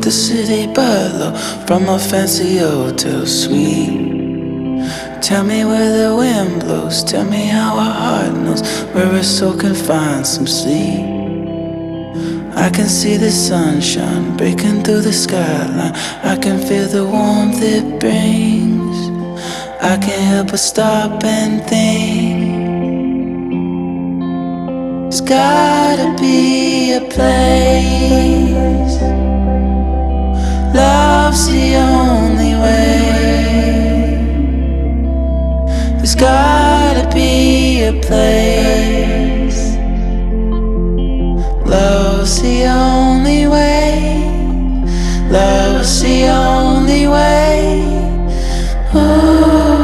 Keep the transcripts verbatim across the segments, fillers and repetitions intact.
the city butler from a fancy hotel suite. Tell me where the wind blows, tell me how a heart knows where a soul can find some sleep. I can see the sunshine breaking through the skyline, I can feel the warmth it brings. I can't help but stop and think, there's gotta be a place, love's the only way. There's gotta be a place, love's the only way. Love's the only way. Ooh.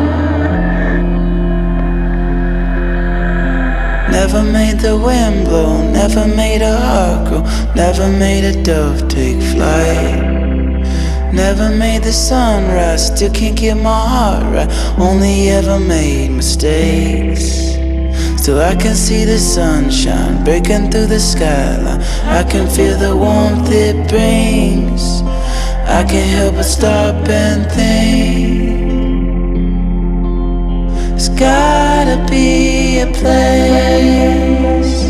Never made the wind blow, never made a heart grow, never made a dove take flight. Never made the sun rise, still can't get my heart right. Only ever made mistakes. Still I can see the sunshine breaking through the skyline, I can feel the warmth it brings. I can't help but stop and think, there's gotta be a place,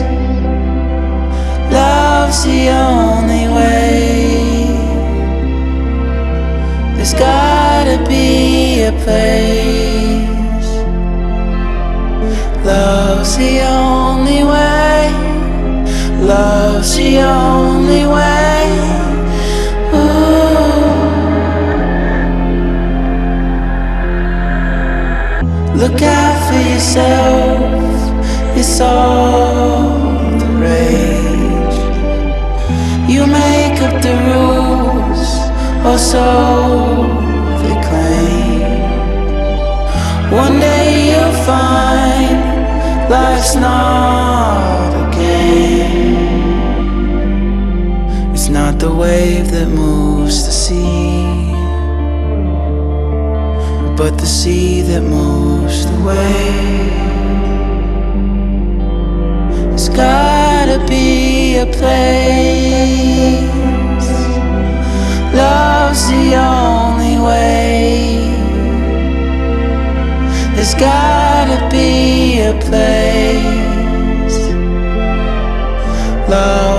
love's the only way. There's gotta be a place, love's the only way. Love's the only way. Ooh. Look out for yourself, it's all the rage. You make up the rules, or so they claim. One day you'll find life's not a game. It's not the wave that moves the sea, but the sea that moves the wave. There's gotta be a place, love's the only way. There's gotta be a place, love.